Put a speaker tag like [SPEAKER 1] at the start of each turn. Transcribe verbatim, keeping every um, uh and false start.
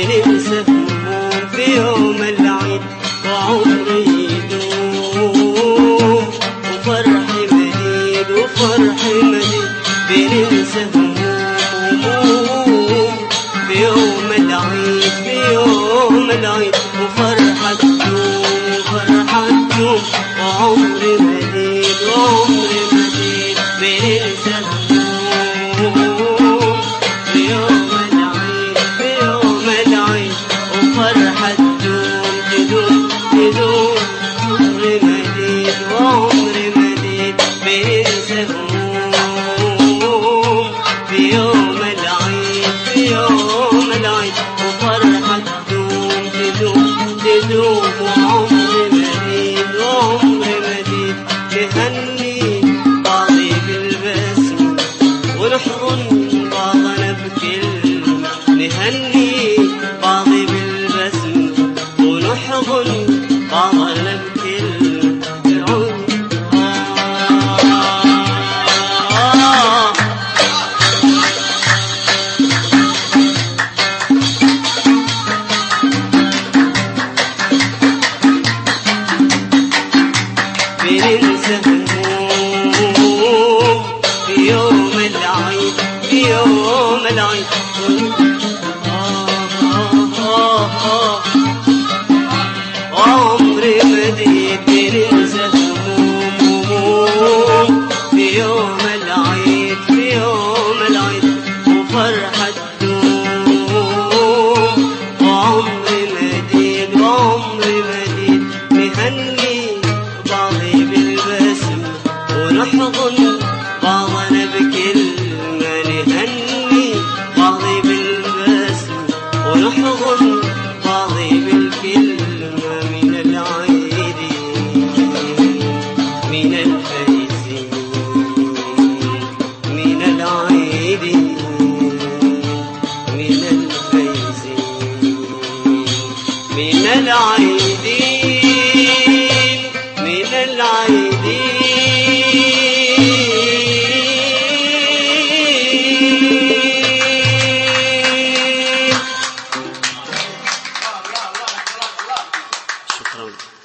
[SPEAKER 1] بننسى هموم في يوم العيد وعمري يدوم وفرح مديد وفرح مديد بننسى هموم في يوم العيد في يوم العيد وفرحة تدوم فرحة تدوم وعمري مديد وعمري مديد بننسى هموم في يوم العيد في يوم العيد وفرحة تدوم تدوم تدوم عمري مديد وعمري مديد بننسى هموم في يوم العيد في يوم العيد وفرحة تدوم تدوم تدوم وعمري مديد وعمري مديد نهني بعضي بالبسم ونحضن بعضنا بكلمة نهني بعضي بالبسم ونحضن بعضنا بكلمة بننسى هموم في يوم العيد في يوم العيد عمري مديد بننسى هموم في يوم العيد في يوم العيد وفرحة تدوم وعمري مديد وعمري مديد نهني بعضي بالبسم ونحضن بعضنا بكلمة نهني بعضي بالبسم ونحضن بعضي بالكلمة من العيدين من الفايزين من العيدين من الفايزين من العيدين من العيدين. شكرا.